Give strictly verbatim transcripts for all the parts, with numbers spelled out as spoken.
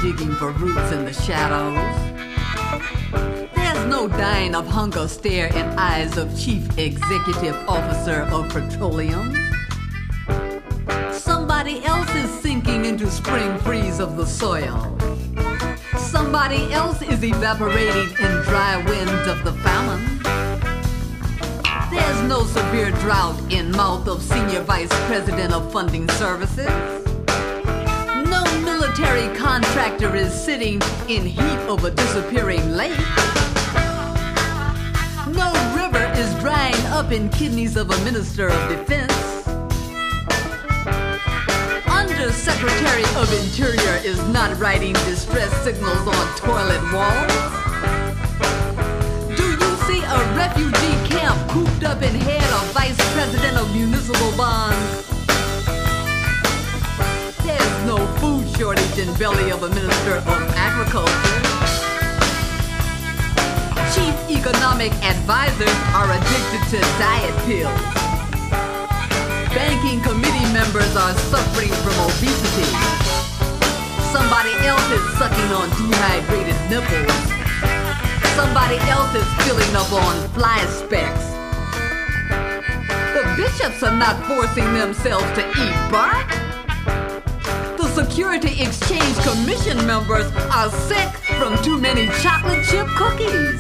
digging for roots in the shadows. There's no dying of hunger stare in eyes of Chief Executive Officer of Petroleum. Somebody else is sinking into spring freeze of the soil. Somebody else is evaporating in dry winds of the famine. There's no severe drought in mouth of Senior Vice President of Funding Services. No military contractor is sitting in heat of a disappearing lake. No river is drying up in kidneys of a Minister of Defense. Undersecretary of Interior is not writing distress signals on toilet walls. Do you see a refugee camp cooped up in head of Vice President of Municipal Bonds? There's no food shortage in belly of a Minister of Agriculture. Chief economic advisors are addicted to diet pills. Banking committee members are suffering from obesity. Somebody else is sucking on dehydrated nipples. Somebody else is filling up on fly specks. The bishops are not forcing themselves to eat bark. The Security Exchange Commission members are sick from too many chocolate chip cookies.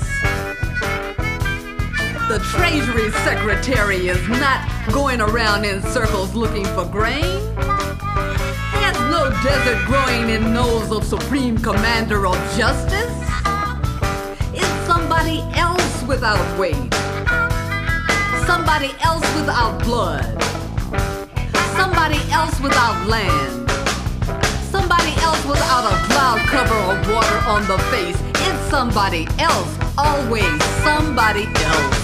The Treasury Secretary is not going around in circles looking for grain. There's no desert growing in nose of Supreme Commander of Justice. It's somebody else without weight. Somebody else without blood. Somebody else without land. Somebody else without a cloud cover or water on the face. It's somebody else, always somebody else.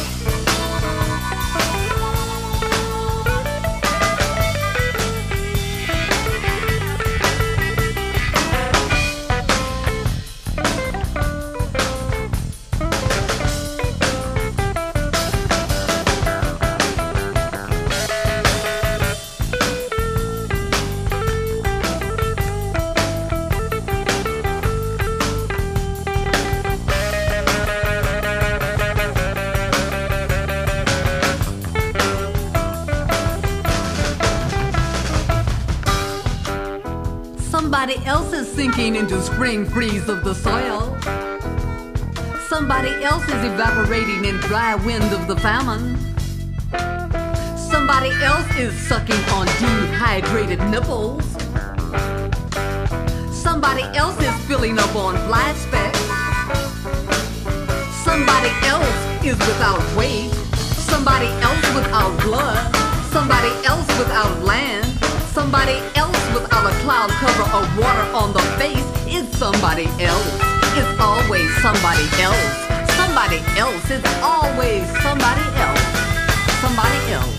Somebody else is sinking into spring freeze of the soil. Somebody else is evaporating in dry wind of the famine. Somebody else is sucking on dehydrated nipples. Somebody else is filling up on fly specks. Somebody else is without weight. Somebody else without blood. Somebody else without land. Somebody else without a cloud cover or water on the face. It's somebody else. It's always somebody else. Somebody else. It's always somebody else. Somebody else.